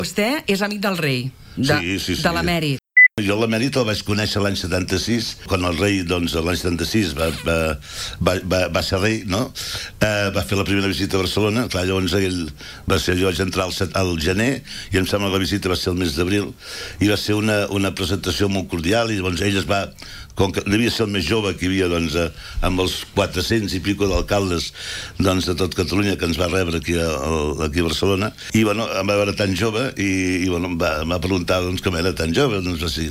Vostè és amic del rei, Sí. de l'emèrit. Jo l'emèrit el vaig conèixer l'any 76, quan el rei, doncs, l'any 76 va ser rei, no? Va fer la primera visita a Barcelona, clar, llavors ell va ser, jo vaig entrar al gener, i em sembla que la visita va ser el mes d'abril, i va ser una presentació molt cordial, i llavors ell es va, com que devia ser el més jove que hi havia, doncs, amb els 400 i pico d'alcaldes, doncs, de tot Catalunya, que ens va rebre aquí a Barcelona, i, bueno, em va veure tan jove, i bueno, em va preguntar, doncs, com era tan jove, doncs, va dir,